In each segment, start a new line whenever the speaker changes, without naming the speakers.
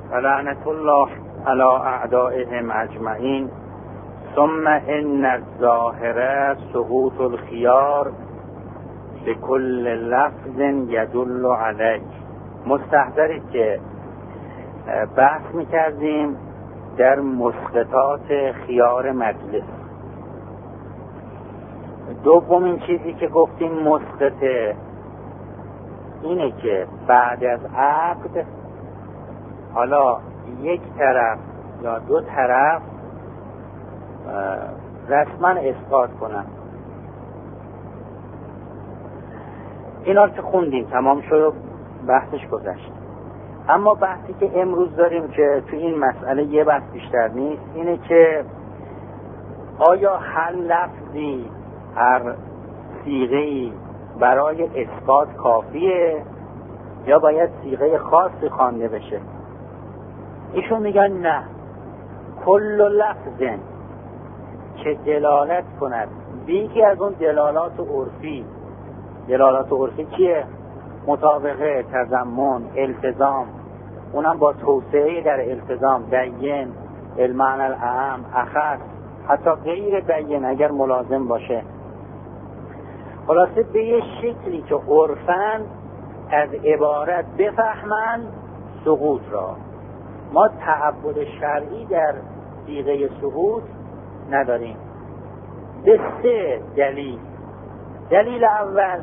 لعنت الله علی اعدائهم اجمعین. ثم ان الظاهر سقوط الخیار بكل لفظ يدل علیه. مستحضرید که بحث میکردیم در مسقطات خیار مجلس. دومین چیزی که گفتیم مسقطه اینه که بعد از عقد حالا یک طرف یا دو طرف رسما اسقاط کنن. اینا رو که خوندیم تمام شد و بحثش گذشت. اما بحثی که امروز داریم که تو این مسئله یه بحث بیشتر نیست، اینه که آیا هر لفظی هر صیغه‌ای برای اسقاط کافیه یا باید صیغه خاصی خوانده بشه؟ ایشون میگن نه، کل لفظ که دلالت کند بیگی از اون دلالات عرفی. دلالات عرفی چیه؟ مطابقه، تضمن، التزام، اونم با توسعه در التزام، بین، المعنى الاعم، اخص، حتی غیر بین اگر ملازم باشه. خلاصه به یه شکلی که عرفاً از عبارت بفهمن سقوط را. ما تعبد شرعی در صیغه سقوط نداریم به 3 دلیل. دلیل اول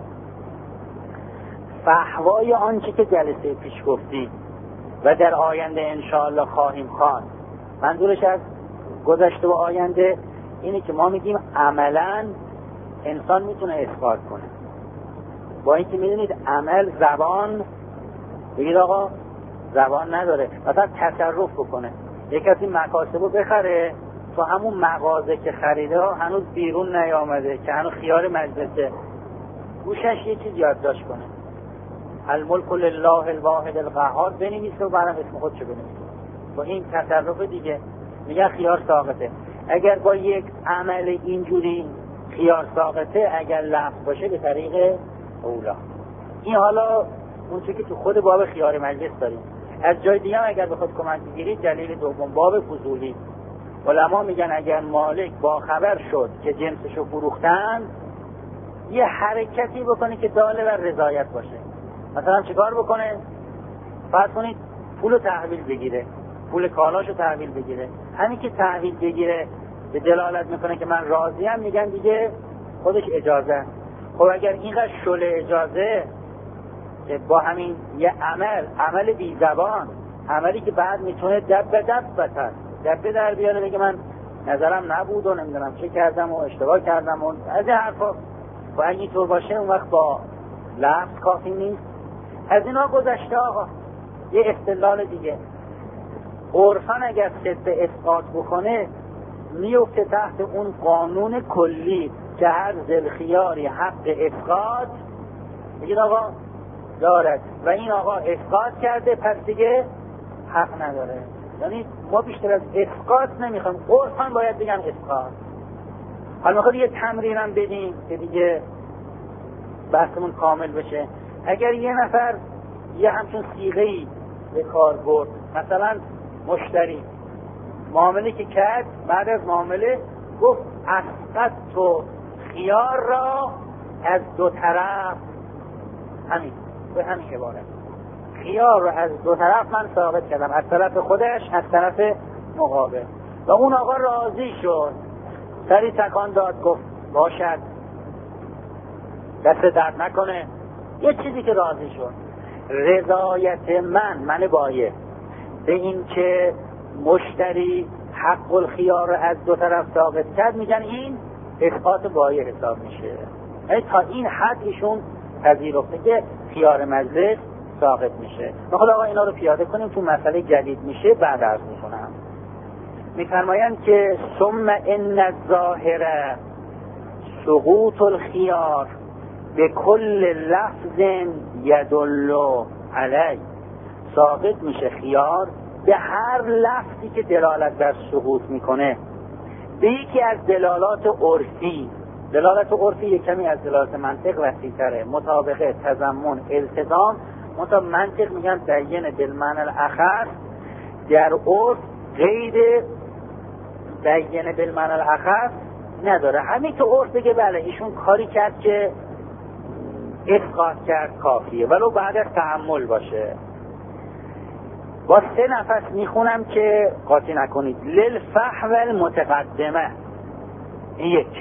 فحوای آنچه که جلسه پیش گفتیم و در آینده انشاءالله خواهیم خواند. منظورش از گذشته و آینده اینه که ما میگیم عملاً انسان میتونه اسقاط کنه، با اینکه میدونید عمل زبان، بگید آقا زبان نداره. مثلا تصرف بکنه، یک کسی مکاسبو بخره تو همون مغازه که خریده هنوز بیرون نیامده که هنوز خیار مجلسه، گوشش یه چیز یادداشت کنه، الملک لله الواحد القهار بنویسه و بعدم اسم خودشو بنویسه. با این تصرف دیگه میگن خیار ساقطه. اگر با یک عمل اینجوری خیار ساقطه اگر لفظ باشه به طریق اولا. این حالا اون چیزی که تو خود باب خیار مجلس داریم. از جای دیگه اگر بخواد کمک بگیرید دلیل دوم باب فضولی. علما میگن اگر مالک با خبر شد که جنسشو فروختن یه حرکتی بکنه که داله بر رضایت باشه. مثلا چیکار بکنه؟ فرض کنید پولو تحویل بگیره، پول کالاشو تحویل بگیره. همین که تحویل بگیره به دلالت میکنه که من راضیم، میگن دیگه خودش اجازه. خب اگر اینقدر شله اجازه که با همین یه عمل بی زبان، عملی که بعد میتونه دب در بیاره بگه من نظرم نبود و نمیدونم چه کردم و اشتباه کردم و از این حرفا، و اگه اینطور باشه اون وقت با لفظ کافی نیست. از اینا گذشته آقا. یه استدلال دیگه، عرفاً اگر ست اسقاط بکنه میفته تحت اون قانون کلی که هر ذوالخیاری حق اسقاط بگید آقا دارد و این آقا اسقاط کرده پس دیگه حق نداره. یعنی ما بیشتر از اسقاط نمیخوایم، عرفاً باید بگم اسقاط. حالا میخواد یه تمرین هم بدیم که دیگه بحثمون کامل بشه. اگر یه نفر یه همچون صیغه‌ای به کار برد، مثلا مشتری معامله که کرد، بعد از معامله گفت اسقط تو خیار را از دو طرف، همین به همین عبارت، خیار را از دو طرف من ساقط کردم، از طرف خودش از طرف مقابل. و اون آقا راضی شد، سری تکان داد گفت باشد، دست درد نکنه، یه چیزی که راضی شد. رضایت من بایه به این که مشتری حق الخیار را از دو طرف ساقط کرد، میگن این اسقاط بایه حساب میشه. یعنی تا این حد ایشون پذیرفته که خیار مجلس ساقط میشه. میخواد آقا اینا رو پیاده کنیم، تو مسئله جدید میشه بعد عرض میکنم. میفرمایند که ثم ان الظاهر سقوط الخیار به کل لفظ یدل علی. ساقط میشه خیار به هر لفظی که دلالت بر سقوط میکنه، به یکی از دلالات عرفی. دلالت عرفی یک کمی از دلالت منطق وسیع‌تره، مطابقه، تضمن، التزام. منطق میگن بین بالمعنى الاخص، در عرف غیر بینه بالمعنی الاخر نداره. همین که عرف بگه بله ایشون کاری کرد که اسقاط کرد کافیه، ولو بعد از تأمل باشه. با 3 نفس میخونم که قاطی نکنید. للفحو المتقدمه، این یک.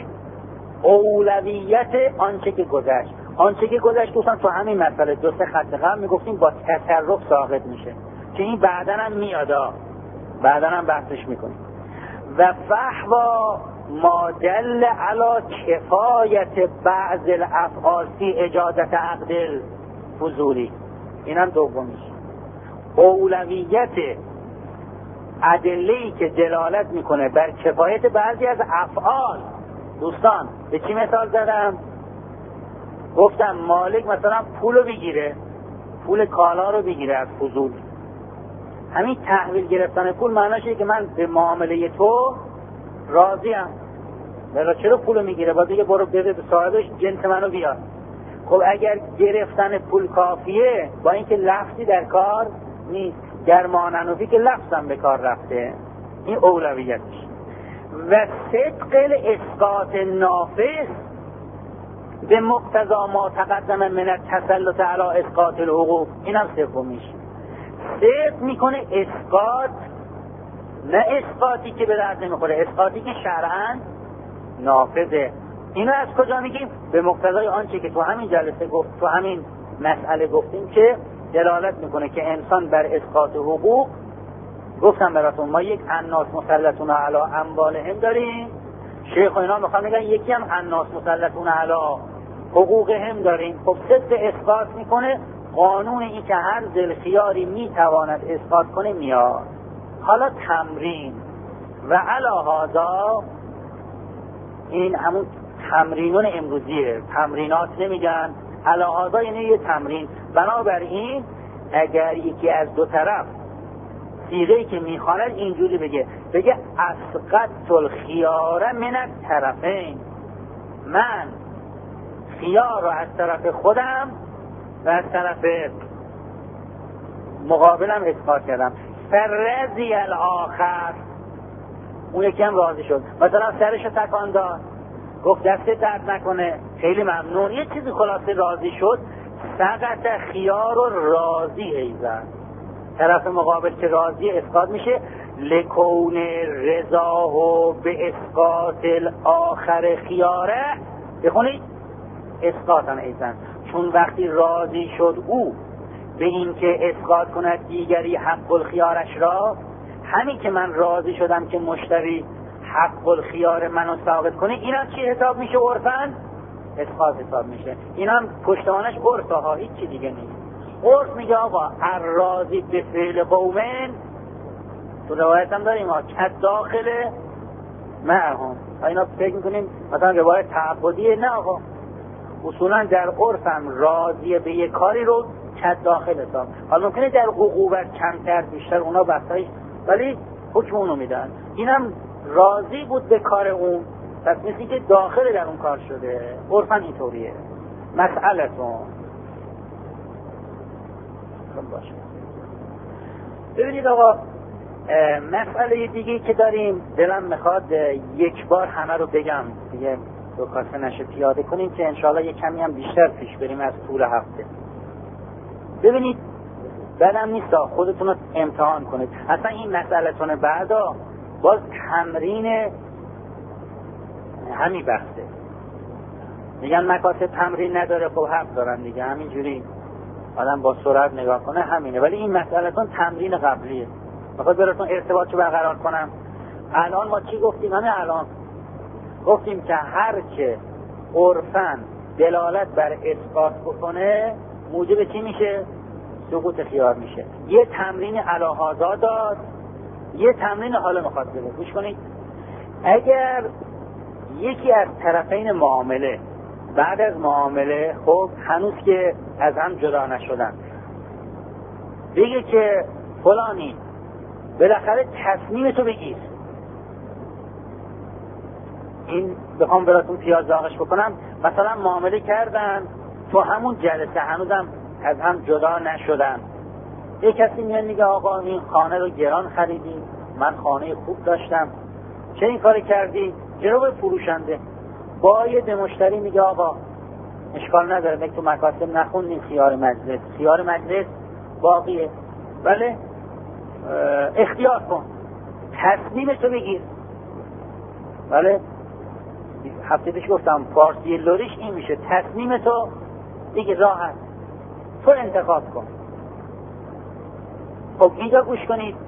اولویت آنچه که گذشت. آنچه که گذشت دوستان تو همین مسئله 2-3 خط قبل میگفتیم با تصرف ساقط میشه که این بعدن هم میادا، بعدن هم بحثش میکنیم. و فحوا ما دل علی کفایت بعض الافعال فی اجازت عقد الفضولی، این هم دومیش. اولویت ادله‌ای که دلالت میکنه بر کفایت بعضی از افعال. دوستان به چی مثال زدم؟ گفتم مالک مثلا پولو بگیره، پول کالا رو بگیره از فضول. همین تحویل گرفتن پول معناش اینه که من به معامله تو راضیم. بلا چرا پولو میگیره؟ باید دیگه برو بده به صاحبش جنس منو بیار. خب اگر گرفتن پول کافیه، با اینکه لفظی در کار نیست، گرماننوفی که لفظم به کار رفته، این اولویتش. و صدق الاسقاط نافذ به مقتضا ما تقدم من التسلط علی اسقاط الحقوق، این هم سومیش. صدق میکنه اسقاط، نه اسقاطی که به درد نمیخوره، اسقاطی که شرعاً نافذه. اینو از کجا میگیم؟ به مقتضای آنچه که تو همین جلسه گفت، تو همین مسئله گفتیم که دلالت میکنه که انسان بر اسقاط حقوق. گفتم براتون ما یک الناس مسلطون علی اموالهم داریم، شیخ و اینا میخوان میگن یکی هم الناس مسلطون علی حقوقهم داریم. خب صدق اسقاط میکنه، قانون این که هر ذوالخیاری میتواند اسقاط کنه میاد. حالا تمرین و علی هذا، این همون تمرینون امروزیه، تمرینات نمیگن، علی هذا یعنی یه تمرین. بنابراین اگر یکی از دو طرف صیغه‌ای که میخواند اینجوری بگه اسقطت الخیار من الطرفین، من خیار رو از طرف خودم و از طرف مقابلم اسقاط کردم. فرضی الاخر، اون یکی هم راضی شد، مثلا سرشو تکان داد، گفت دست درد نکنه، خیلی ممنون، یه چیزی خلاصه راضی شد. سقط خیار و راضی ایزن، طرف مقابل که راضی اسقاط میشه. لکون رضاه به اسقاط الاخر خیاره، بخونید اسقاطن ایزن، چون وقتی راضی شد او به این که اسقاط کند دیگری حق الخیارش را، همین که من راضی شدم که مشتری حق الخیار منو ثابت کنه، این هم چی حساب میشه؟ عرفاً اسقاط حساب میشه. این هم پشتوانش عرفه ها، هیچ چی دیگه نیست. عرف میگه آقا الراضی به فعل قومن، تو روایت هم داریم ها، که داخل معهم. اینا فکر میکنیم مثلا روایت تعبدیه، نه آقا، اصولا در عرف هم راضی به یک کاری رو که داخل حساب. حالا ممکنه در عقوبت کمتر بیشتر اونا بحثایش، ولی حکم اونو میدن. اینم راضی بود به کار اون، پس مثلی که داخل در اون کار شده. عرفا اینطوریه. مسئلتون باشه. ببینید آقا، مسئله دیگه که داریم، دلم میخواد یک بار همه رو بگم دیگه، دو کاسه نشه پیاده کنیم که انشاءالله یک کمی هم بیشتر پیش بریم از طول هفته. ببینید بعدم نیست خودتون رو امتحان کنید. اصلا این مسئله‌تون بعدا باز تمرین همین بحثه. میگن مکاتب تمرین نداره، خب حق دارن دیگه، همینجوری آدم با سرعت نگاه کنه همینه. ولی این مسئله‌تون تمرین قبلیه، میخواد براتون ارتباطشو برقرار کنم. الان ما چی گفتیم؟ همین الان گفتیم که هر که عرفاً دلالت بر اثبات بکنه موجب چی میشه؟ سقوط خیار میشه. یه تمرین علاهازا داد، یه تمرین حالا میخواد بده. گوش کنید، اگر یکی از طرفین معامله بعد از معامله، خب هنوز که از هم جدا نشدن، بگه که فلانی بالاخره تصمیم تو بگیر، این بخوام براتون پیازداغش بکنم، مثلا معامله کردن تو همون جلسه هنوزم از هم جدا نشدن، یک کسی میاد میگه آقا این خانه رو گران خریدی، من خانه خوب داشتم، چه این کاری کردی؟ چرا به فروشنده باید مشتری میگه آقا اشکال نداره، یک تو مکاسب نخوندیم خیار مجلس باقیه، بله اختیار کن، تصمیم تو بگیر. بله هفته پیش گفتم فارسی لوریش این میشه، تصمیم تو دیگه راحت، تو انتخاب کن. خب اینجا گوش کنید،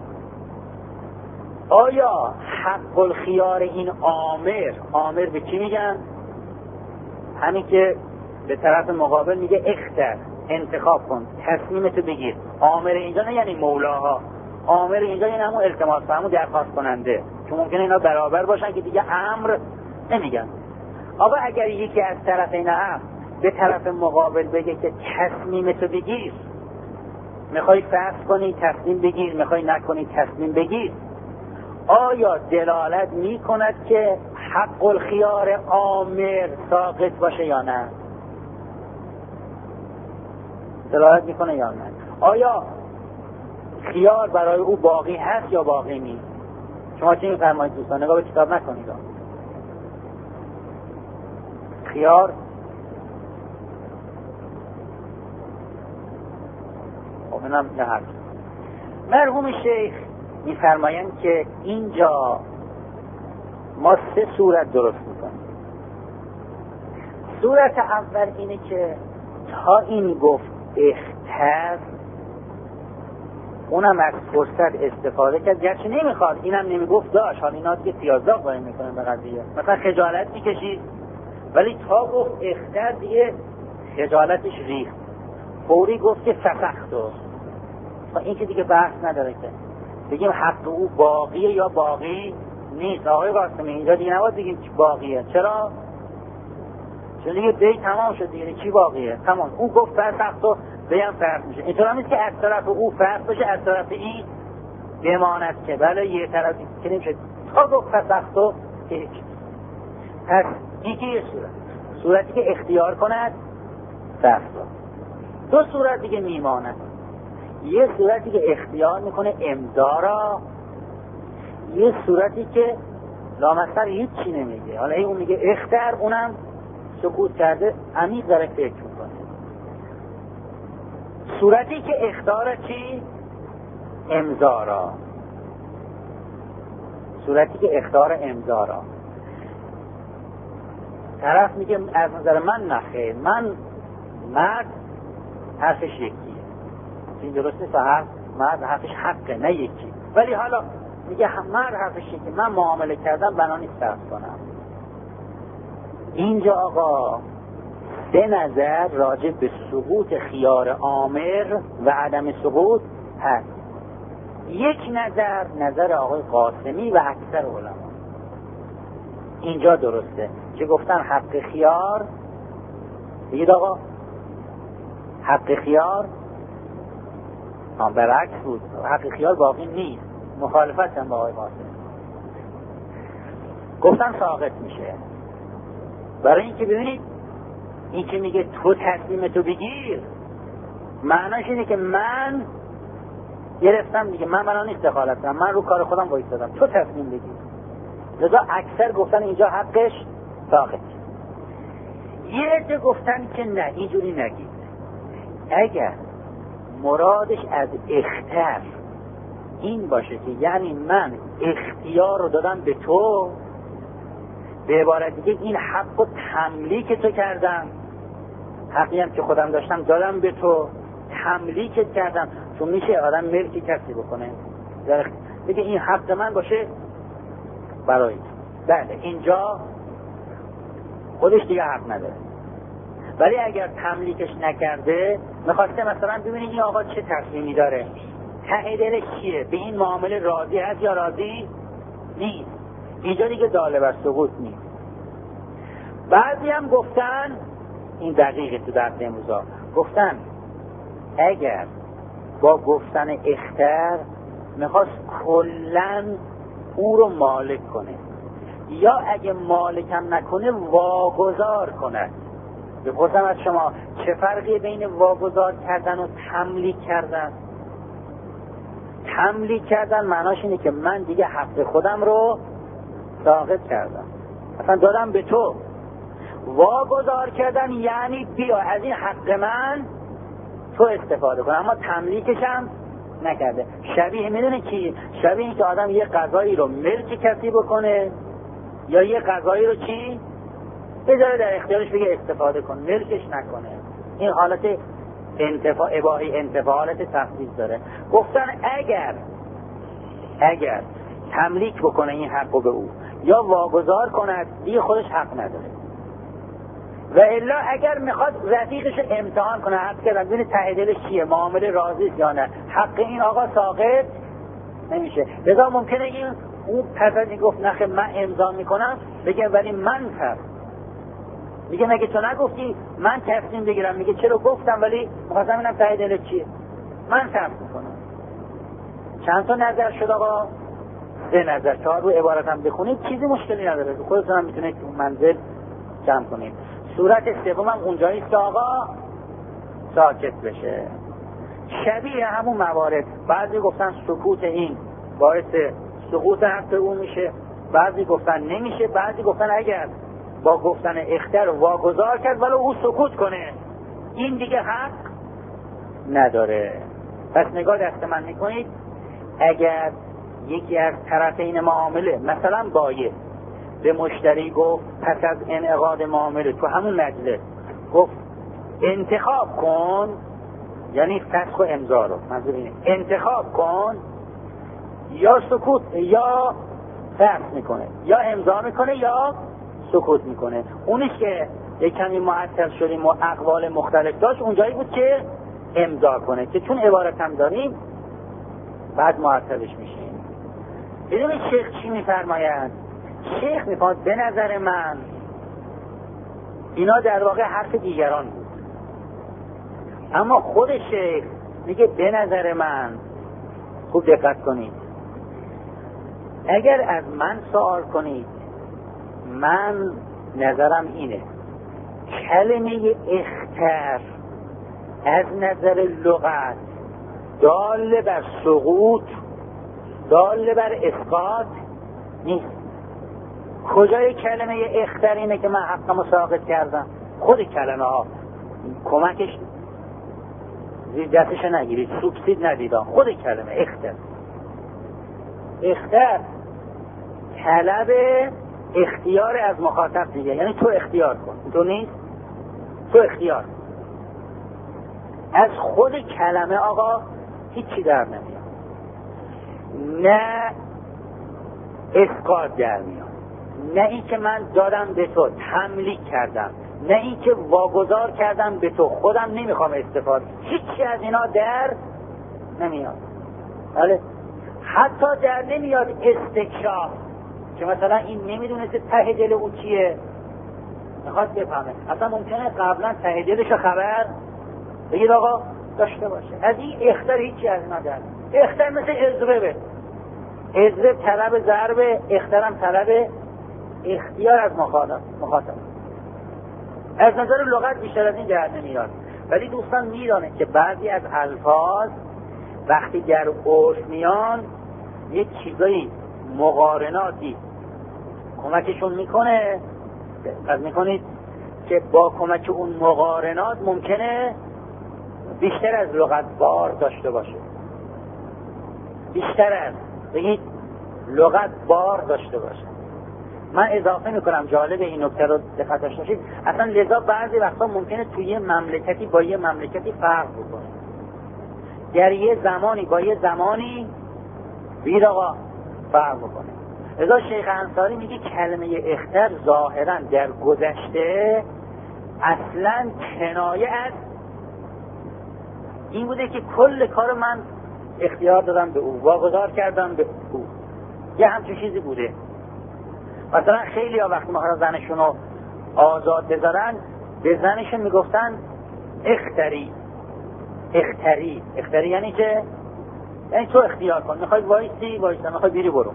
آیا حق الخیار این آمر به چی میگن؟ همین که به طرف مقابل میگه اختر، انتخاب کن، تصمیم تو بگیر. آمر اینجا نه یعنی مولاها، آمر اینجا یعنی همون التماس و همون درخواست کننده، چون ممکنه اینا برابر باشن که دیگه امر نمیگن. آقا اگر یکی از طرفین هم به طرف مقابل بگه که تصمیم تو بگیر، میخوای فرض کنی تصمیم بگیر، میخوای نکنی تصمیم بگیر، آیا دلالت میکند که حق الخیار آمر ساقط باشه یا نه؟ دلالت میکنه یا نه؟ آیا خیار برای او باقی هست یا باقی نیست؟ شما چی میفرمایید دوستان؟ نگاه به کتاب نکنید. خیار خب اینم نه حرف. مرحوم شیخ میفرمایند که اینجا ما 3 صورت درست میکنیم. صورت اول اینه که تا این گفت اختر، اونم از فرصت استفاده کرد، گرچه نمیخواد، اینم نمیگفت داشت، حالا اینا دیگه پیازداغ باید میکنن به قضیه، مثلا خجالت میکشید، ولی تا گفت اختر دیگه خجالتش ریخت، فوری گفت که فسختو. این که دیگه بحث نداره که بگیم حق او باقیه یا باقی نیست. آقای قاسمی اینجا دیگه نباید بگیم باقیه. چرا؟ چون دیگه دی تمام شد دیگه، چی باقیه؟ تمام. اون گفت فسختو، بیم فرق میشه. اینطور نیست که از طرف او فرق بشه از طرف این بماند که بله یه طرفی که نمیشه. تا گفت فسختو هیچ. پس این که یه صورتی که اختیار کند فسختو. 2 صورت دیگه میماند. یه صورتی که اختیار میکنه امضا را، یه صورتی که لامصب هیچ چی نمیگه، حالا اون میگه اختر، اونم سکوت کرده، عمیق داره فکر میکنه. صورتی که اختار چی؟ امضا را. صورتی که اختار امضا را، طرف میگه از نظر من نخیر، من مرد حرفش یکیه. این درست نیست، مرد حرفش حقه نه یکی، ولی حالا میگه مرد حرفش یکی، من معامله کردم بنا نیست فرض کنم. اینجا آقا 3 نظر راجع به سقوط خیار آمر و عدم سقوط هست. یک نظر آقای قاسمی و اکثر علما اینجا درسته که گفتن حق خیار، بگید آقا حق خیار برعکس بود، حق خیار باقی نیست، مخالفت هم با آقای قاسمی. گفتن ساقط میشه، برای اینکه ببینید این که میگه تو تصمیم تو بگیر، معناش اینه که من گرفتم دیگه، من بنا نیست دخالت کنم، من رو کار خودم وایسادم، تو تصمیم بگیر. لذا اکثر گفتن اینجا حقش ساقط. یه عده گفتن که نه، اینجوری نگید. اگر مرادش از اختر این باشه که یعنی من اختیار رو دادم به تو، به عبارت دیگه این حق و تملیک تو کردم، حقی هم که خودم داشتم دادم به تو، تملیکت کردم. چون میشه آدم ملکی کسی بکنه، بگه این حق من باشه برای بله، اینجا خودش دیگه حق نداره. ولی اگر تملیکش نکرده، میخواسته مثلا ببینید این آقا چه تصمیمی داره، ته دلش چیه، به این معامله راضی هست یا راضی نیست، اینجا دیگه داله بر سقوط نیست. بعضی هم گفتن، این دقیقه تو درس امروزا، گفتن اگر با گفتن اختر میخواست کلن او رو مالک کنه، یا اگه مالکم نکنه واگذار کنه. بپرسم از شما چه فرقی بین واگذار کردن و تملیک کردن؟ تملیک کردن معناش اینه که من دیگه حق خودم رو ساقط کردم، اصلا دادم به تو. واگذار کردن یعنی بیا از این حق من تو استفاده کن، اما تملیکش هم نکرده. شبیه میدونه کی؟ شبیه این که آدم یه غذایی رو ملک کسی بکنه یا یه غذایی رو چی؟ بذاره در اختیارش بگه استفاده کن، ملکش نکنه. این حالت انتفاع، اباحی انتفاع، حالت تفضیل داره. گفتن اگر تملیک بکنه این حق رو به او یا واگذار کند دیگه خودش حق نداره. و الا اگر میخواد رفیقش امتحان کنه، حق کردن ببینه ته دلش چیه، معامله راضی یا نه، حق این آقا ساقط نمیشه. لذا ممکنه این اون پس از این گفت نخه من امضا میکنم بگه ولی من فرد میگه مگه تو نگفتی من تصمیم بگیرم؟ میگه چرا گفتم ولی میخواستم اینم ته دلت چیه، من فرد میکنم. چند تا نظر شد آقا؟ 3 نظر. 4 رو عبارتم بخونید چیزی مشکلی نداره، خودتون هم میتونید اون منزل جمع کنید. صورت سوم هم اونجایی است که آقا ساکت بشه. شبیه همون موارد، بعضی گفتن سکوت این باعث سقوط حق اون میشه، بعضی گفتن نمیشه، بعضی گفتن اگر با گفتن اختر واگذار کرد ولی او سکوت کنه این دیگه حق نداره. پس نگاه دست من میکنید، اگر یکی از طرفین معامله مثلا بایع به مشتری گفت پس از انعقاد معامله تو همون مجلس گفت انتخاب کن، یعنی فسخ و امضا رو منظور اینه، انتخاب کن، یا سکوت یا فسخ میکنه، یا امضا میکنه یا سکوت میکنه. اونیش که یک کمی معطل شدیم و اقوال مختلف داشت اونجایی بود که امضا کنه، که چون عبارت هم داریم بعد معطلش میشیم. ببینید شیخ چی میفرماید؟ شیخ میفرماید به نظر من اینا در واقع حرف دیگران بود، اما خود شیخ میگه به نظر من، خوب دقت کنید، اگر از من سوال کنید من نظرم اینه کلمه اختر از نظر لغت دال بر سقوط، دال بر اسقاط نیست. کجای کلمه اختر اینه که من حقمو ساقط کردم؟ خود کلمه ها کمکش زیر دستش نگیرید، سوبسید ندیدم. خود کلمه اختر طلب اختیار از مخاطب دیگه، یعنی تو اختیار کن، تو نیست، تو اختیار. از خود کلمه آقا هیچی در نمیاد، نه اسقاط در میاد، نه این که من دادم به تو تملیک کردم، نه این که واگذار کردم به تو خودم نمیخوام استفاده، هیچی از اینا در نمیاد. بله حتی در نمیاد استکشاف، که مثلا این نمیدونه که ته دل او چیه، میخواد بفهمه. اصلا ممکنه قبلا ته دلش خبر بگید آقا داشته باشه. از این اختر هیچی از اینا در. اختر مثل ازربه، ازرب طلب ضربه، اخترم طلب اختیار از مخاطب. از نظر لغت بیشتر از این در نمیاد. ولی دوستان میدانه که بعضی از الفاظ وقتی در عرف میان یک چیزایی مقارناتی کمکشون میکنه، از میکنید که با کمک اون مقارنات ممکنه بیشتر از لغت بار داشته باشه، بیشتر از بگید لغت بار داشته باشه. من اضافه میکنم جالب این نکته رو دقت داشته باشید. اصلا لذا بعضی وقتا ممکنه توی یه مملکتی با یه مملکتی فرق بکنه، در یه زمانی با یه زمانی بید آقا فرق بکنه. لذا شیخ انصاری میگه کلمه اختر ظاهرا در گذشته اصلا کنایه از این بوده که کل کار من اختیار دادم به او، واگذار کردم به او، یه همچون چیزی بوده. مثلا خیلی ها وقتی میخوان زنشون رو آزاد بذارن به زنشون میگفتن اختری. یعنی که یعنی تو اختیار کن، میخوای وایسی، میخوای بیری برو.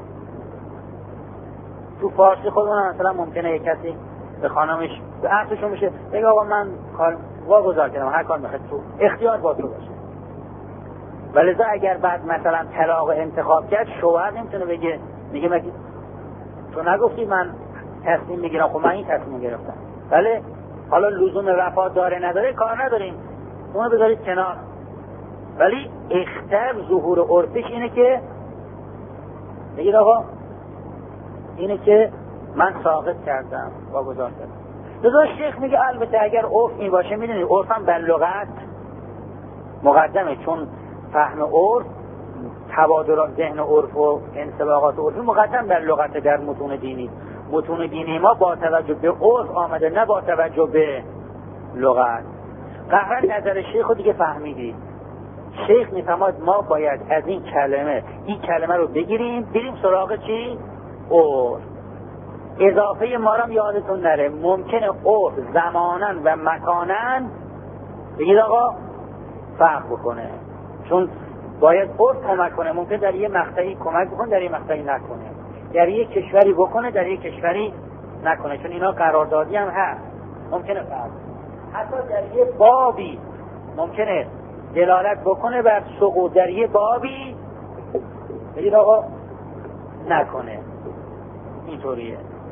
تو فارسی خودمون مثلا ممکنه یک کسی به خانمش به عرضشون میشه بگه آقا من کار واگذار کردم، هر کار میخواد تو اختیار با تو باشه. ولذا اگر بعد مثلا طلاق انتخاب کرد، شوهر نمیتونه بگه، میگه مگه تو نگفتی من تصمیم میگیرم؟ خب من این تصمیم گرفتم. بله، حالا لزوم وفا داره نداره کار نداریم، اونو بذارید کنار. ولی اختر ظهور عرفش اینه که بگید آقا اینه که من ساقط کردم، واگذار کردم. لذا شیخ میگه البته اگر عرف این باشه، میدونید عرف هم بر لغت مقدمه، چون فهم عرف، تبادلات ذهن عرف و انطباقات عرفی مقدم بر لغت در متون دینی. متون دینی ما با توجه به عرف آمده، نه با توجه به لغت. قهرن نظر شیخ رو دیگه فهمیدید. شیخ میفهمد ما باید از این کلمه رو بگیریم، بریم سراغ چی؟ عرف. اضافه ما رو یادتون نره، ممکنه عرف زمانن و مکانن بگید آقا فرق بکنه، چون باید عرف کمک کنه. ممکن در یه مقطعی کمک بکنه، در یه مقطعی نکنه، در یه کشوری بکنه، در یه کشوری نکنه، چون اینا قراردادی هم هست، ممکنه فرق. حتی در یه بابی ممکنه دلالت بکنه بر سقوط، در یه بابی بگید آقا نکنه. اینطوریه.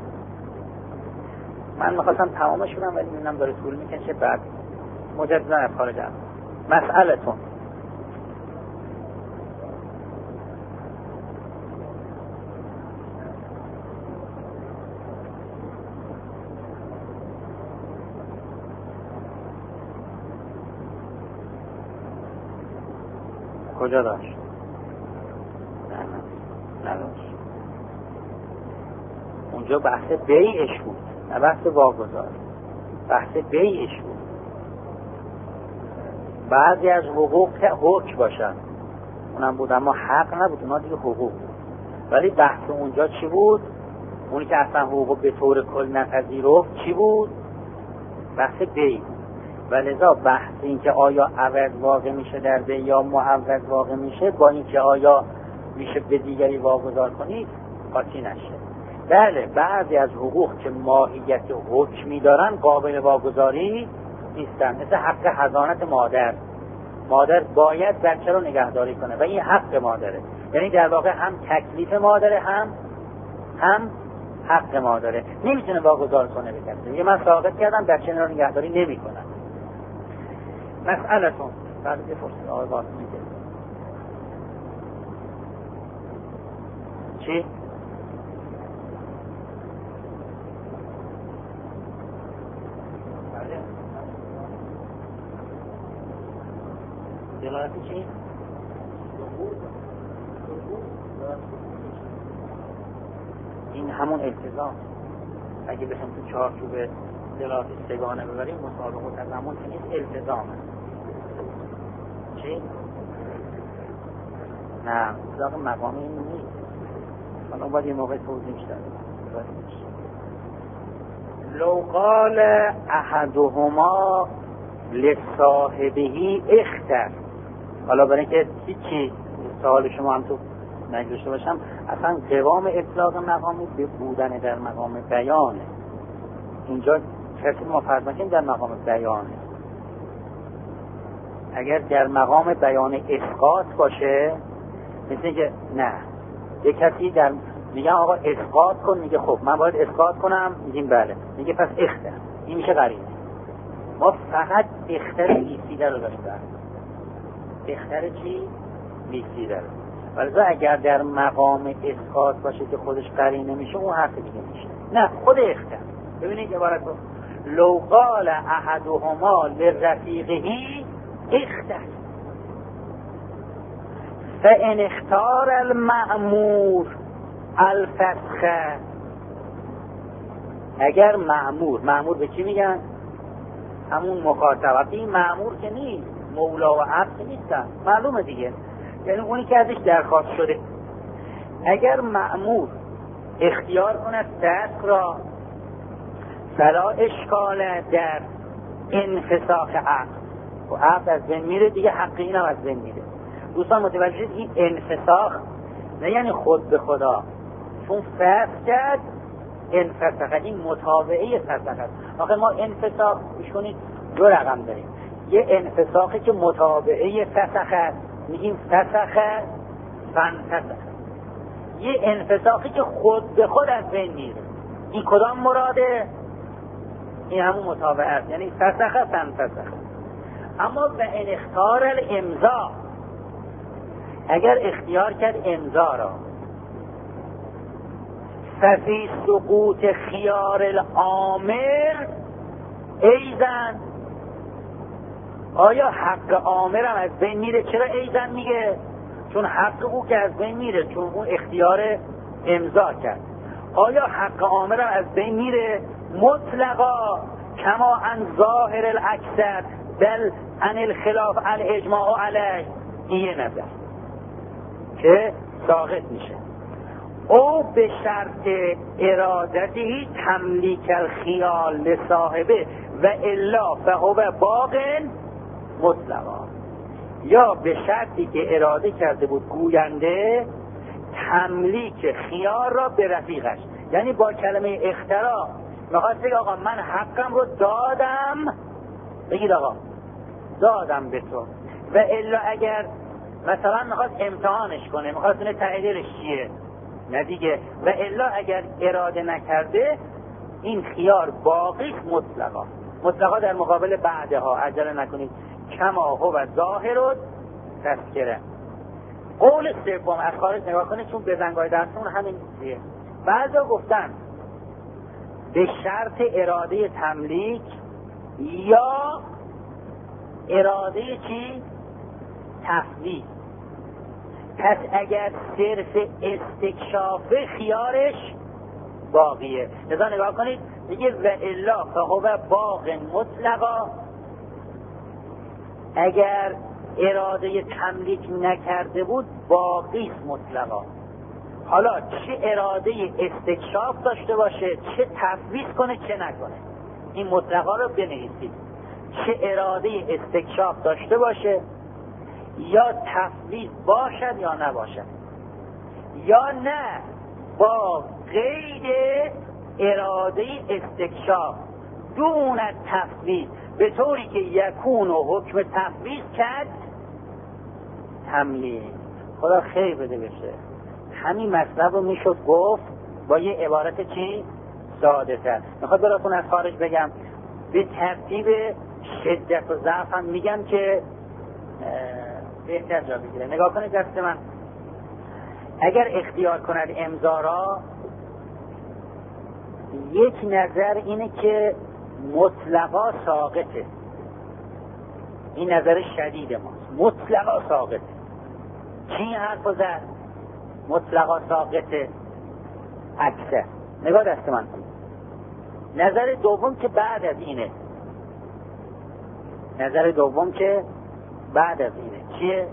من میخواستم تمامش کنم ولی میبینم داره طول میکشه، بعد مجددا از خارج هم مسئلتون. کجا داشت؟ نه اونجا بحث بیعش بود، نه بحث واگذار، بحث بیعش بود. بعضی از حقوق حکم باشن اونم بود، اما حق نبود، اونا دیگه حقوق بود. ولی بحث اونجا چی بود؟ اونی که اصلا حقوق به طور کل نپذیرفت چی بود؟ بحث بیع. ولذا بحث این که آیا عوض واقع میشه در بیع یا معوض واقع میشه، با این که آیا میشه به دیگری واگذار کنید قاطی نشه. بله، بعضی از حقوق که ماهیت حکمی دارن قابل واگذاری نیستن، مثل حق حضانت مادر. مادر باید بچه رو نگهداری کنه و این حق مادره، یعنی در واقع هم تکلیف مادره هم حق مادره، نمیتونه واگذار کنه به کسی. من ساقط کردم، بچه رو نگهداری نمی کنم. مسئلتون بعد یه فرصت آقای میده چی؟ دلالتی چی؟ این همون التزام. اگه بخیم تو چارچوب دلالت سگانه ببریم، مسابقه و تضمن که نیست، التزامه. چی؟ نه، اطلاق مقامی این نیست. حالا باید یه موقع توضیح میشتر. لو قال احدهما لصاحبه اختر. حالا برای که هیچی سوال شما هم تو نگذاشته باشم، اصلا قوام اطلاق مقامی به بودن در مقام بیانه. اینجا کسی ما فرض نکنیم در مقام بیانه. اگر در مقام بیان اسقاط باشه، مثل اینکه نه، یه کسی در میگن آقا اسقاط کن، میگه خب من باید اسقاط کنم، میگیم بله، میگه پس اختر، این میشه قرینه. ما فقط اختر لیسیده رو داریم برد. اختر چی؟ لیسیده رو. ولی اگر در مقام اسقاط باشه که خودش قرینه میشه، اون حرف دیگه میشه. نه، خود اختر. ببینید عبارت رو لو قال احدهما لرفیقه اختر فان اختار المأمور الفسخ. اگر مأمور به چی میگن؟ همون مخاطب. این مأمور که نیست، مولا و عبد نیستن، معلومه دیگه، یعنی اونی که ازش درخواست شده. اگر مأمور اختیار کند فسخ را، فلا اشکال در انفساخ عقد. و عقد از بین میره دیگه، حق این هم از بین میره. دوستان متوجه شد این انفساخ نه یعنی خود به خدا، چون فسخ کرد انفساخ، این متابعه فسخ است. آخه ما انفساخ بشونید دو رقم داریم، یه انفساخی که متابعه فسخ است، میگیم فسخ فانفسخ، یه انفساخی که خود به خود از بین میره. این کدام مراده؟ این همون متابعت، یعنی فسخ فانفسخ. اما به ان اختار الامضا، اگر اختیار کرد امضا را، ففی سقوط خیار الامر ایزن، آیا حق آمرم از بین میره؟ چرا ایزن میگه؟ چون حق او که از بین میره، چون اون اختیار امضا کرد. آیا حق آمرم از بین میره مطلقا کما ان ظاهر الاکثر بل ان الخلاف الاجماع علیه؟ این یه نظر که ساقط میشه. او به شرط ارادتی تملیک الخیال لصاحبه و الا فهو باق مطلقا، یا به شرطی که اراده کرده بود گوینده تملیک خیال را به رفیقش، یعنی با کلمه اختراع میخواد بگه آقا من حقم رو دادم، بگید آقا دادم به تو، و الا اگر مثلا میخواد امتحانش کنه، میخواد ببینه تعدیلش چیه، نه دیگه، و الا اگر اراده نکرده این خیار باقی مطلقا. مطلقا در مقابل بعدها، عجله نکنید، کما هو ظاهر و تذکره. قول سوم از خارج نگاه کنید، چون بزنگاه درسون همین چیه. بعضا گفتن به شرط اراده تملیک یا اراده چی؟ تفویض. پس اگر صرف استکشاف خیارش باقیه، لذا نگاه کنید میگه و الا فهو باق مطلقا، اگر اراده تملیک نکرده بود باقی مطلقا. حالا چه اراده استکشاف داشته باشه، چه تفویض کنه چه نکنه، این مطلقا رو بنویسید. چه اراده استکشاف داشته باشه یا تفویض باشد یا نباشد، یا نه با قید اراده استکشاف دون تفویض، به طوری که یکون و حکم تفویض کرد تملیک. خدا خیر بده بشه. همین مطلب رو میشد گفت با یه عبارت چی؟ ساده تر. میخواد براتون از خارج بگم به ترتیب شدت و ضعف هم میگم که بهتر جا بگیره. نگاه کنید دست من، اگر اختیار کند امضا را، یک نظر اینه که مطلقا ساقطه، این نظر شدید ماست، مطلقا ساقطه. چی این حرف زد؟ مطلقا ساقطه اکثر. نگاه دست من کنید. نظر دوم که بعد از اینه، نظر دوم که بعد از اینه چیه؟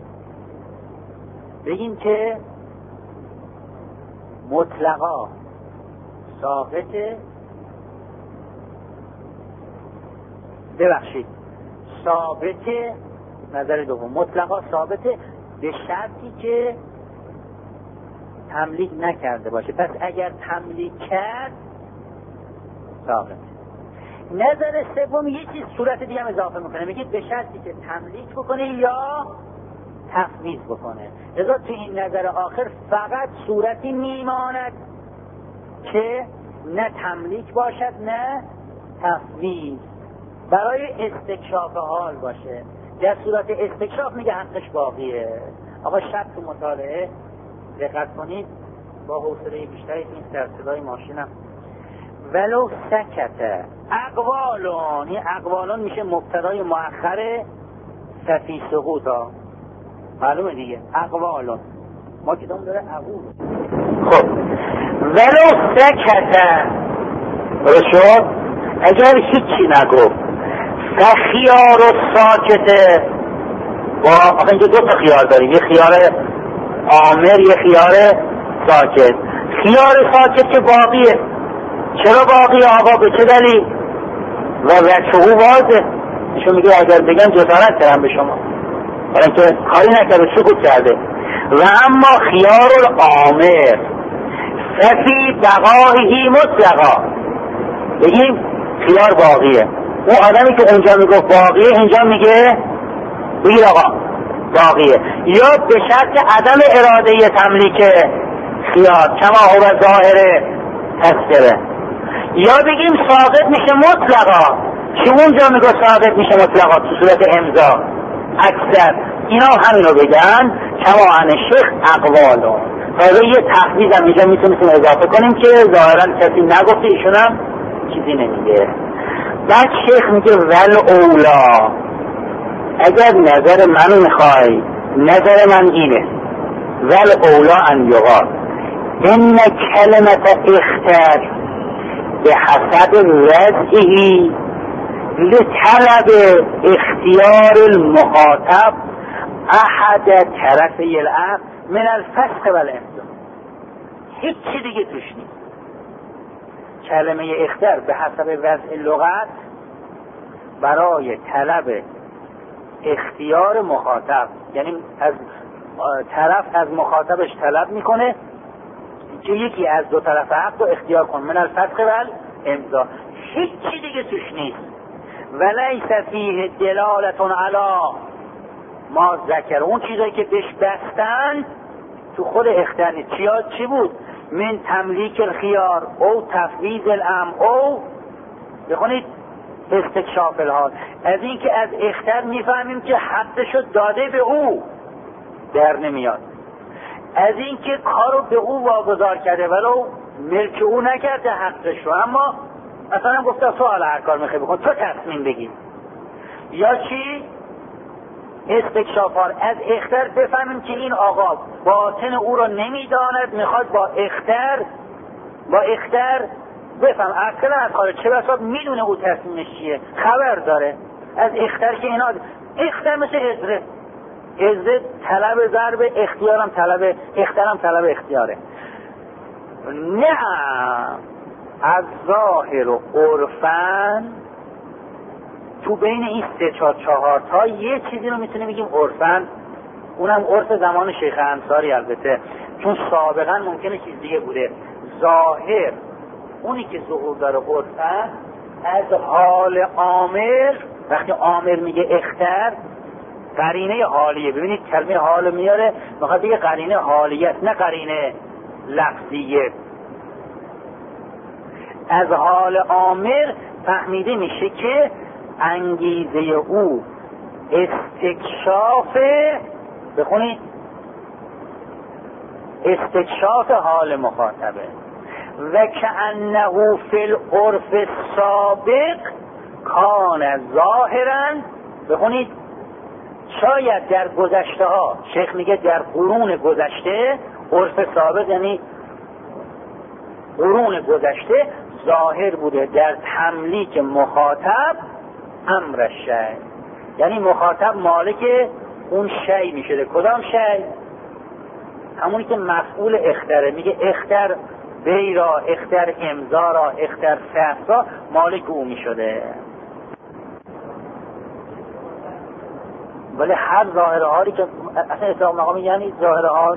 بگیم که مطلقا ثابته، ببخشید ثابته، نظر دوم مطلقا ثابته به شرطی که تملیک نکرده باشه. پس اگر تملیک کرد ثابته. نظر سوم یه چیز صورت دیگه هم اضافه میکنه، میگه به شرطی که تملیک بکنه یا تفویض بکنه. لذا تو این نظر آخر فقط صورتی میماند که نه تملیک باشد نه تفویض، برای استکشاف حال باشه. در صورت استکشاف میگه حقش باقیه. آقا شب تو مطالعه دقت کنید، با حوصله بیشتری این سرصدای ماشینم. ولو سکته اقوالون، این اقوالون میشه مبتدای مؤخر ففی سقوط ها، معلومه دیگه، اقوالون ما کتاب داره اقول. خب ولو سکته شد، اگر هیچی نگفت فخیار و ساکته، با آخه اینجا دو تا خیار داریم، یه خیار آمر یه خیار ساکت. خیار ساکت که باقیه. چرا باقیه آقا؟ به چه دلیل؟ و وجهه واضح، ایشون میگه اگر بگم جسارت کردم به شما، برای اینکه کاری نکرده سکوت کرده. و اما خیار الامر ففی بقائه مطلقا، بگیم خیار باقیه. اون آدمی که اونجا میگفت باقیه اینجا میگه بگیر آقا باقیه، یا به شرط عدم اراده تملیک خیار کما هو ظاهر تذکره، یا بگیم ساقط میشه مطلقا. چه اونجا میگه ساقط میشه مطلقا تو صورت امضا؟ اکثر اینا همینو بگن کما عن شیخ اقوالو. حالا یه تحویز هم اینجا میتونیم اضافه کنیم که ظاهرا کسی نگفته، ایشون هم چیزی نمیگه. بعد شیخ میگه ول اولا، اگر نظر منو میخوای، نظر من اینه، ول اولا ان یقال ان کلمت اختر به حسب وضعه لطلب اختیار المخاطب احد طرفی العقد من الفسخ والامضا. هیچ چی دیگه توش نیست. کلمه اختر به حسب وضع لغت برای طلب اختیار مخاطب، یعنی از طرف از مخاطبش طلب میکنه که یکی از دو طرف عقد رو اختیار کن من الفسخ والامضا. هیچ چی دیگه توش نیست. ولیس فیه دلالتون علی ما ذکر، اون چیزایی که بهش بستن تو خود اختیار نیست. چی بود؟ من تملیک الخیار او تفویض الامر او بخونید استکشاف الحال. از این که از اختیار میفهمیم که حقشو داده به او در نمیاد، از این که کارو به او واگذار کرده ولو ملک او نکرده حقشو، اما مثلا گفته تو حالا هر کار میخوای بکن، تو تصمیم بگیر. یا چی؟ استکشافات از اختر بفهمیم که این آقا باطن او رو نمیداند، میخواد با اختر بفهم اصلا از خارج چه بسا میدونه او تصمیمش چیه، خبر داره از اختر که اینا اختر مثل ازره طلب ضرب، اختیارم طلب اختیاره. نه از ظاهر و عرفن تو بین این 3-4 تا یه چیزی رو میتونه بگیم عرفن، اونم عرف زمان شیخ انصاری البته، چون سابقا ممکنه چیز دیگه بوده. ظاهر اونی که ظهور داره عرفن از حال عامر، وقتی عامر میگه اختر قرینه حالیه. ببینید کلمه حال میاره، میخواد بگه قرینه حالیه نه قرینه لفظیه. از حال عامر فهمیده میشه که انگیزه او استکشاف حال مخاطبه و کأنه فی العرف السابق کان ظاهرا. بخونید شاید در گذشته ها، شیخ میگه در قرون گذشته، عرف سابق یعنی قرون گذشته، ظاهر بوده در تملیک مخاطب امر شی، یعنی مخاطب مالک اون شی میشه. کدام شی؟ همونی که مسئول اختره، میگه اختر بی را، اختر امضا را، اختر فسخ را مالک او میشده. ولی هر ظاهر حالی که اصلا اطلاق مقامی یعنی ظاهر حال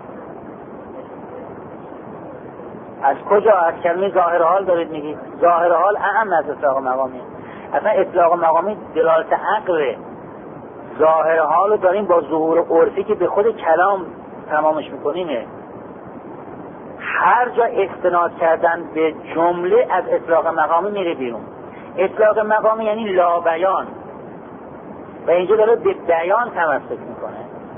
از کجا؟ از کلمه ظاهر حال دارید میگید. ظاهر حال اهم از اطلاق مقامی. اصلا اطلاق مقامی دلالت عقل. ظاهر حال رو داریم با ظهور عرفی که به خود کلام تمامش میکنیم. هر جا استناد کردن به جمله از اطلاق مقامی میره بیرون. اطلاق مقامی یعنی لا بیان و اینجا داره به بیان تمسک میکنه.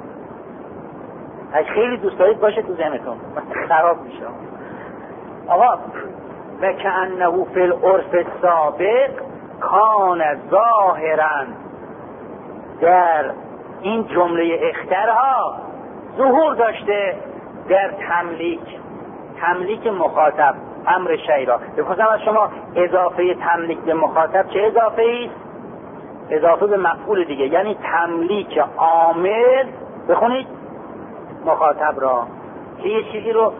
اگه خیلی دوست دارید باشه تو ذهنتون خراب میشه. آقا و کأنه فی العرف السابق کان ظاهرا، در این جمله اخترها ظهور داشته در تملیک مخاطب امر شی را. بخواستم از شما اضافه تملیک به مخاطب چه اضافه ایست؟ اضافه به مفعول دیگه، یعنی تملیک عامل بخونید مخاطب را که یه چیزی رو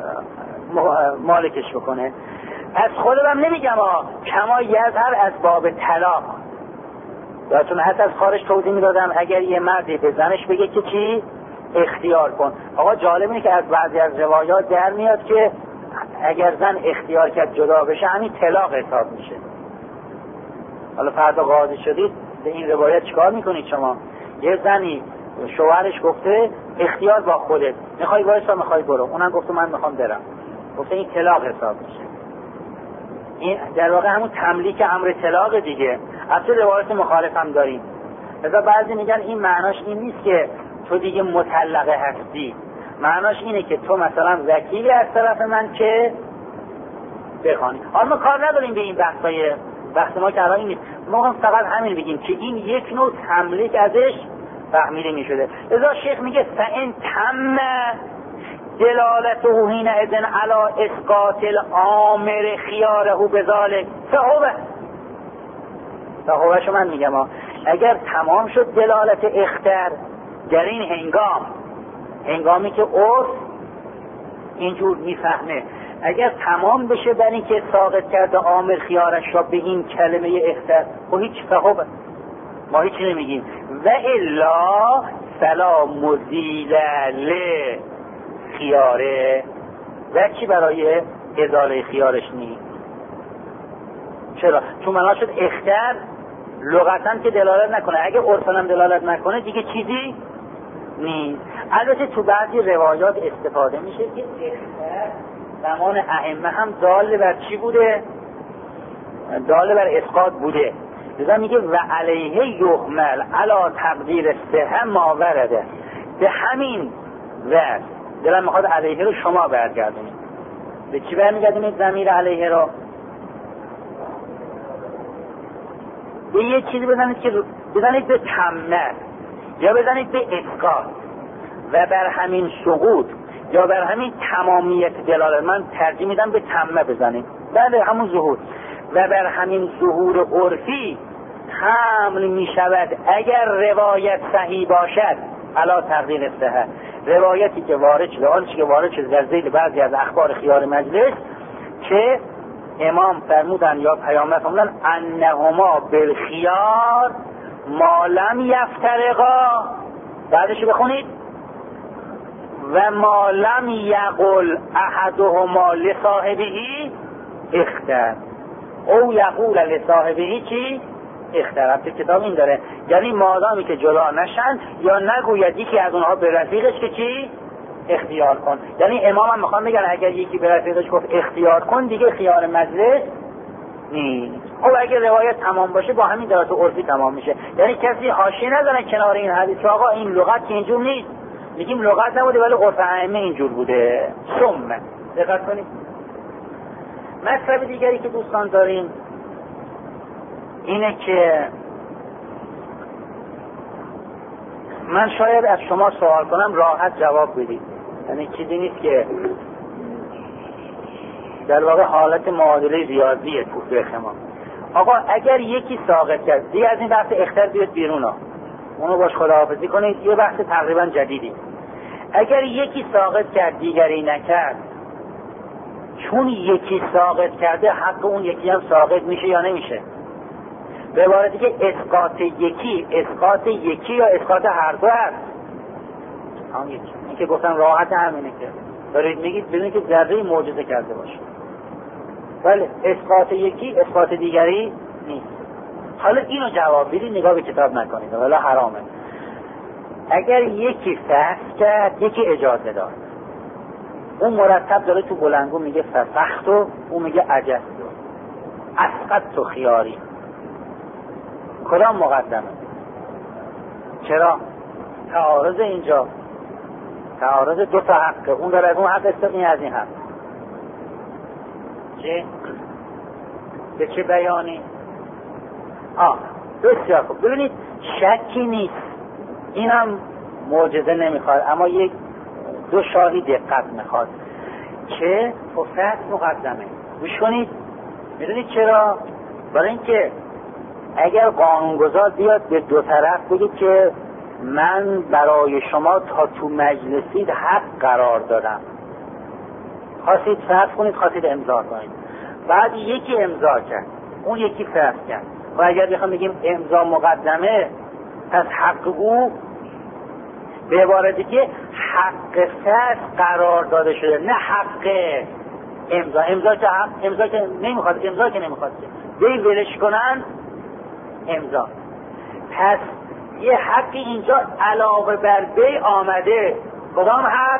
مالکش بکنه. از خودم نمیگم کما یظهر از باب طلاق. یادتون هست از خارج توضیح میدادم اگر یه مردی به زنش بگه که چی؟ اختیار کن. آقا جالب اینه که از بعضی از روایات در میاد که اگر زن اختیار کرد جدا بشه همین طلاق حساب میشه. حالا فردا قاضی شدید به این روایت چیکار میکنید شما؟ یه زنی شوهرش گفته اختیار با خودت، میخوای وایسا میخوای برو، اونم گفته من میخوام برم، گفته این طلاق حساب میشه. این در واقع همون تملیک امر طلاق دیگه. اصلا روایت مخالف هم داریم. لذا بعضی میگن این معناش این نیست که تو دیگه مطلقه هستی، معناش اینه که تو مثلا وکیلی از طرف من که بخوانی. حالا ما کار نداریم به این بحث ما که الان این نیست، ما فقط همین بگیم که این یک نوع تملیک ازش فهمیده میشده. لذا شیخ میگه فإن تم دلالته حینئذ علی اسقاط الامر خیاره بذلک فهوش من میگم اگر تمام شد دلالت اختر در این هنگامی که عرف اینجور میفهمه، اگر تمام بشه بر این که ساقط کرده آمر خیارش را به این کلمه اختر، خب هیچ فهوه ما هیچی نمیگیم. و الا فلا مزیل خیاره، و چی برای ازاله خیارش نیست. چرا؟ چون معنا شد اختر لغتاً که دلالت نکنه، اگه عرفاً هم دلالت نکنه دیگه چیزی نیست. البته تو بعضی روایات استفاده میشه که اختر زمان ائمه هم دال بر چی بوده؟ دال بر اسقاط بوده. لذا میگه و علیه یحمل علی تقدیر الصحه ما ورده. به همین ورد دلم میخواد علیه رو شما برگردونید. به چی برمیگردونید ضمیر علیه رو؟ به یه چیزی بزنید که بزنید به تمه یا بزنید به اسقاط و بر همین سقوط یا بر همین تمامیت دلالت. من ترجیح میدم به تمه بزنید، بله همون ظهور. و بر همین ظهور عرفی حمل می شود اگر روایت صحیح باشد علا تقدیر صحه، روایتی که وارد شده، آنچه که وارد شده در ذیل بعضی از اخبار خیار مجلس که امام فرمودن یا پیامبر فرمودن انهما بالخیار ما لم یفترقا، بعدش بخونید و ما لم یقل احدهما لصاحبه اختر او یقول لصاحبه چی؟ اختر. تو کتاب این داره، یعنی مادامی که جدا نشن یا نگوید یکی از اونها به رفیقش که چی؟ اختیار کن. یعنی امام هم میخوام بگن اگر یکی به رفیقش گفت اختیار کن دیگه خیار مجلس نیست. خب اگر روایت تمام باشه با همین دلالت عرفی تمام میشه. یعنی کسی حاشیه نزنه کنار این حدیث آقا این لغت که اینجور نیست، میگیم لغت نبوده ولی عرف ائمه اینجور بوده. ثم دقت کنید مطلب دیگری که دوستان داریم اینه که من شاید از شما سوال کنم راحت جواب بدید، یعنی چیزی نیست که در واقع حالت معادله ریاضیه تو فقه ما. آقا اگر یکی ساقط کرد دیگه از این بحث اختر بیاد بیرون اونو باش خداحافظی کنید، یه بحث تقریبا جدیدی. اگر یکی ساقط کرد دیگری نکرد، چون یکی ساقط کرده حق اون یکی هم ساقط میشه یا نمیشه؟ به عبارتی که اسقاط یکی یا اسقاط هر دو هست. همون یکی. این که گفتم راحت همینه که دارید میگید بدون که ذره معجزه کرده باشه. بله اسقاط یکی اسقاط دیگری نیست. حالا اینو جواب بدید، نگاه به کتاب نکنید ولی حرامه. اگر یکی فسخ کرد یکی اجازه داد، اون مرتب داره تو بلندگو میگه فسخت و اون میگه عجزت و اسقط تو خیاری، کدام مقدمه؟ چرا؟ تعارض اینجا، تعارض دو تا حقه، اون داره از اون حق استقنی از این حق. چه؟ به چه بیانی؟ بسیار خوب. ببینید شکی نیست، اینم معجزه نمیخواد، اما یک دو شاهی دقت میخواد که فسخ مقدمه. گوش کنید، میدونید چرا؟ برای اینکه اگر قانونگذار بیاد به دو طرف بگید که من برای شما تا تو مجلسید حق قرار دادم، خواستید فرض کنید خواستید امضا کنید، بعد یکی امضا کرد اون یکی فرض کرد و اگر بخوام بگیم امضا مقدمه پس حق او به عبارتی که حق فرض قرار داده شده، نه حق امضا که نمیخواد به ولش کنن امضا. پس یه حقی اینجا علاوه بر بی آمده. کدام حق؟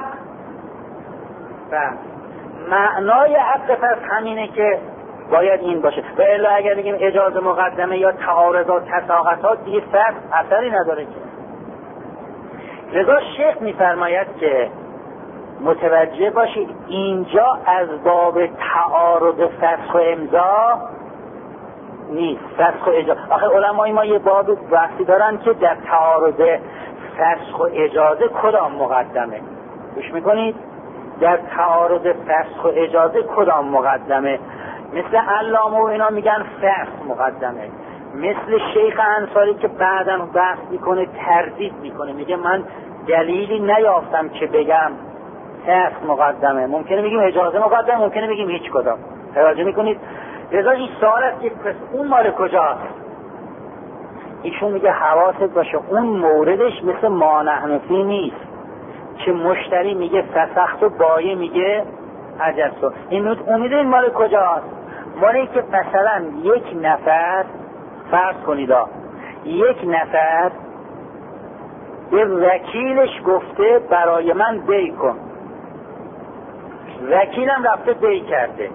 معنای حق پس همینه که باید این باشه. و الا اگر بگیم اجازه مقدمه یا تعارضات تساقطات دیگه فرق اثری نداره که. لذا شیخ میفرماید که متوجه باشید اینجا از باب تعارض فسخ و امضا نیست. فسخ و اجازه، آخه علمای ما یه باب بحثی دارن که در تعارض فسخ و اجازه کدام مقدمه. گوش میکنید؟ در تعارض فسخ و اجازه کدام مقدمه؟ مثل علامه و اینا میگن فسخ مقدمه. مثل شیخ انصاری که بعداً بحث میکنه تردید میکنه، میگه من دلیلی نیافتم که بگم فسخ مقدمه. ممکنه بگیم اجازه مقدمه، ممکنه بگیم هیچ کدام. توجه میکنید؟ لذا این سوال است که پس اون مال کجاست؟ ایشون میگه حواست باشه اون موردش مثل ما نحن فی نیست که مشتری میگه فسخت و بایه میگه عجزت. این امید این مال کجاست؟ مالی که مثلا یک نفر فرض کنید یک نفر به وکیلش گفته برای من بی کن، وکیلم رفته بی کرده.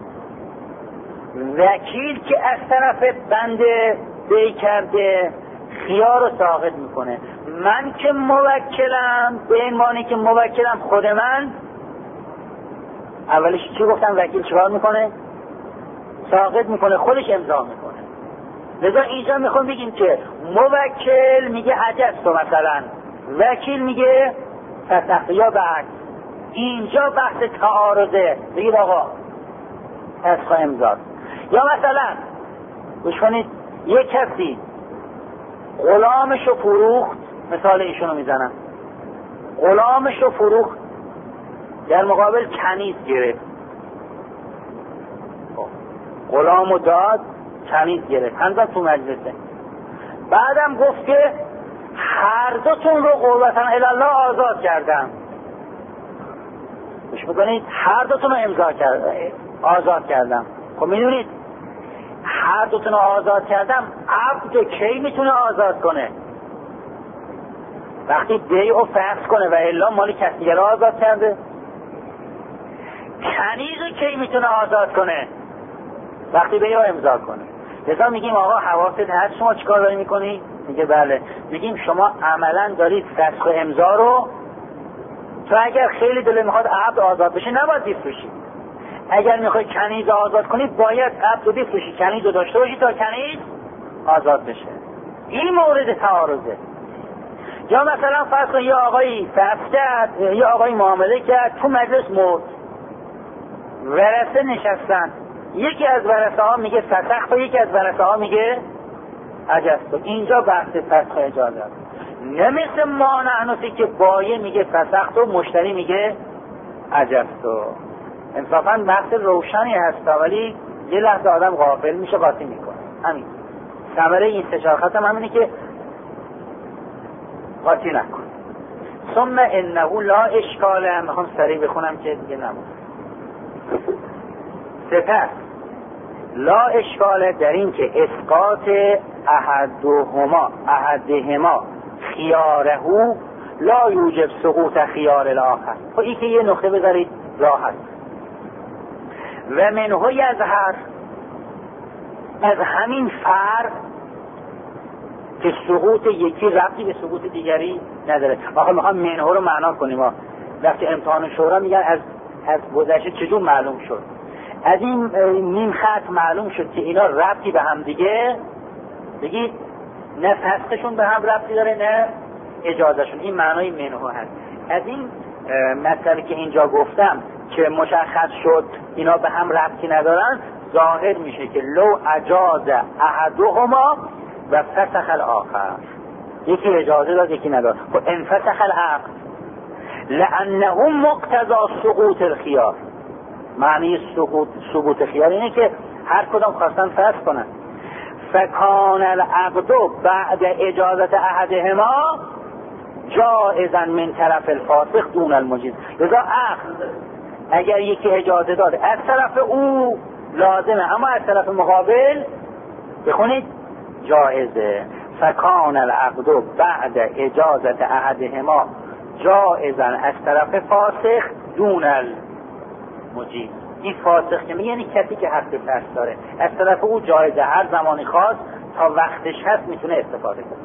وکیل که از طرف بنده بی کرده خیار رو ساقط میکنه. من که موکلم به این معنی که موکلم خود من اولش چی گفتم؟ وکیل چیکار میکنه؟ ساقط میکنه، خودش امضا میکنه. لذا اینجا میخوام بگیم که موکل میگه عجزت مثلا، وکیل میگه فسخت یا بعد. اینجا بحث تعارضه، بگید آقا فسخ امضا. یا مثلا گوش کنید یک کسی غلامشو فروخت، مثال ایشونو میزنم، غلامشو فروخت در مقابل کنیز گرفت. غلامو داد، کنیز گرفت، هنوز تو مجلسه. بعدم گفت که هر دوتون رو قربتاً الی آزاد کردم. گوش میکنید؟ هر دوتون رو آزاد کردم. خب میدونید هر دوتون رو آزاد کردم، عبد کی میتونه آزاد کنه؟ وقتی بیع و فسخ کنه، و الا مال کسی دیگه رو آزاد کرده. کنیز رو کی میتونه آزاد کنه؟ وقتی بیع و امضا کنه. لذا میگیم آقا حواست هست، شما چیکار داری میکنی؟ میگه بله. میگیم شما عملا دارید فسخ و امضا رو، تو اگر خیلی دلت میخواد عبد آزاد بشه نباید بفروشی. اگر میخوای کنیز آزاد کنی باید عبد رو بفروشی، کنیز رو داشته باشی تا کنیز آزاد بشه. این مورد تعارضه. یا مثلا فرض کن یه آقایی فسخ کرد، یه آقایی معامله کرد، تو مجلس مرد، ورثه نشستن، یکی از ورثه ها میگه فسخت و یکی از ورثه ها میگه عجزت. اینجا بحث فسخ اجازه است. نه مثل ما نحنفی که بایه میگه فسخت و مشتری میگه عجزت. انصافا بحث روشنی هست، ولی یه لحظه آدم غافل میشه، قاطی میکنه. همین ثمره این سه خط همینه که قاطی نکن. ثم انه لا اشکاله، میخوام سریع بخونم که دیگه نمونه. سپس لا اشکاله در این که اسقاط احدهما خیارهو لا یوجب سقوط خیار الاخر. خب این که یه نقطه بذارید راحت. و منه یظهر، از همین فرق که سقوط یکی ربطی به سقوط دیگری نداره. آخه میخوام منه رو معنا کنیم. وقتی امتحان شورا میگن از گذشته چجور معلوم شد؟ از این نیم خط معلوم شد که اینا ربطی به هم دیگه، بگید نه فسخشون به هم ربطی داره نه اجازهشون. این معنای منه هست. از این مسئله که اینجا گفتم که مشخص شد اینا به هم ربطی ندارن، ظاهر میشه که لو اجاز احدهما و فسخ الاخر، یکی اجازه داد یکی نداد، و انفسخ العقد لانه مقتضا سقوط الخيار. معنی سقوط خیار اینه که هر کدام خواستن فسخ کنن. فکان العقد بعد اجازت احدهما جائزا من طرف الفاسق دون المجیز. لذا عقد اگر یکی اجازه داد از طرف او لازمه، اما از طرف مقابل بخونید جائزه. فکان العقد بعد اجازت احدهما جائزا از طرف فاسخ دون المجیز. این فاسخ که یعنی کسی که حق فرض داره از طرف او جایزه، هر زمانی خواست تا وقتش هست میتونه استفاده کنه.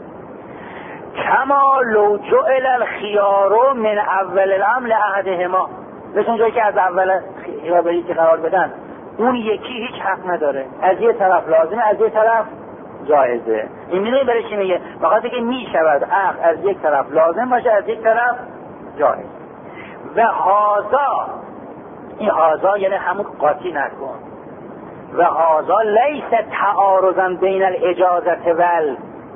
کما لو جعل الخیار من اول الامر لاحدهما، مثل اونجایی که از اول خیابری که قرار بدن اون یکی هیچ حق نداره، از یه طرف لازمه از یه طرف جایزه. این میدونی برای چی میگه؟ بخاطر که میشود حق از یک طرف لازم باشه از یک طرف جایز. و هازا، این هازا یعنی همون قاطی نکن، و هازا لیس تعارضا بین الاجازت ول،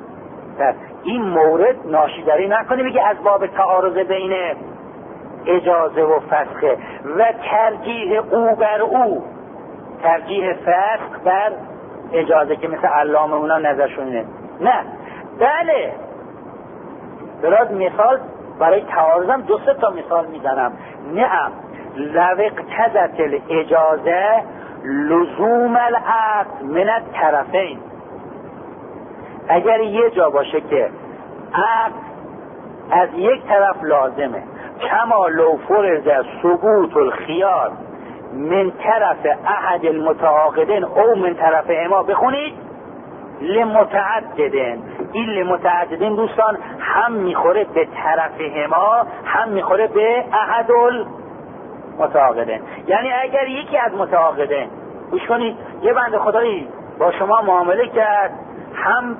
این مورد ناشیداری نکنی بگی از باب تعارض بین اجازه و فسخه و ترجیح او بر او، ترجیح فسخ بر اجازه که مثل علامه اونا نظرشونه. نه بله برای مثال برای تعارضم 2-3 تا مثال میزنم. نعم لو اقتضت الاجازه لزوم العقد من الطرفین، اگر یه جا باشه که عقد از یک طرف لازمه، کما لو فرض ثبوت الخیار من طرف احد المتعاقدین او من طرف اما، بخونید لمتعددین. این لمتعددین دوستان هم میخوره به طرف اما هم میخوره به احد المتعاقدین. یعنی اگر یکی از متعاقدین، گوش کنید، یه بنده خدایی با شما معامله کرد، هم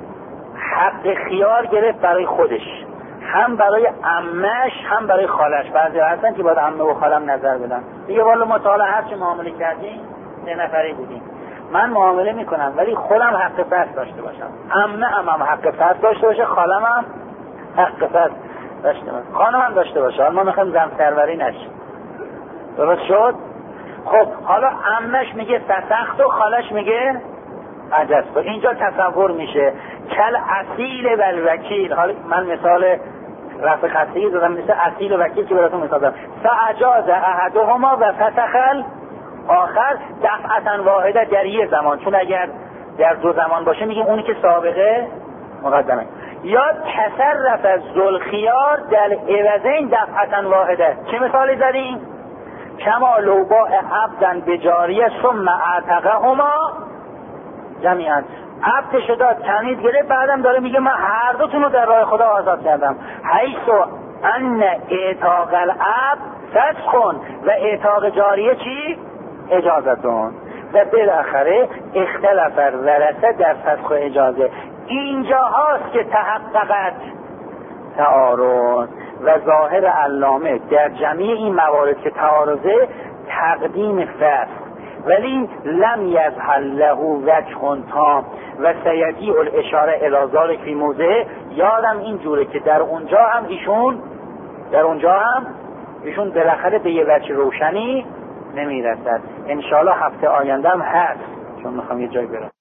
حق خیار گرفت برای خودش، هم برای عمش هم برای خالش. بعضی هستن که باید عمه و خالم نظر بدن. دیگه والا مطالعه هست که معامله کردیم 3 نفری بودیم، من معامله میکنم ولی خودم حق فرض داشته باشم، عمه هم حق فرض داشته باشه، خالم هم حق فرض داشته باشه، خانم هم داشته باشه. حالا ما میخوایم زن سروری نشه. درست شد؟ خب حالا عمش میگه فسخت و خالش میگه عجزت. اینجا تصور میشه کل اصیل و الوکیل. حالا من مثال رفع خستگی دادم، مثل اصیل و وکیل که براتون مثال دادم. فاجاز احدهما و فسخ آخر دفعتا واحده در یه زمان، چون اگر در 2 زمان باشه میگیم اونی که سابقه مقدمه. یا تصرف از ذوالخیار در عوضین دفعتا واحده. چه مثالی زدیم؟ کما لو باع عبدن بجاریه ثم اعتقهما جمیعا، عبدش داد تمیز گرفت، بعدم داره میگه من هر دوتون رو در راه خدا آزاد کردم. حیث ان اعتاق العبد فسخون و اعتاق جاریه چی؟ اجازتون. و بالاخره اختلاف ورثه در فسخ و اجازه. اینجا هاست که تحققت تعارض و ظاهر علامه در جمعی این موارد که تعارضه تقدیم فسخ، ولی لم یظهر له وجه تام و سیدی الاشاره الی ذلک فی موضع. یادم این جوره که در اونجا هم ایشون بالاخره به یه وجه روشنی نمیرسد. انشاءالله هفته آینده هم هست، چون میخوام یه جای برم.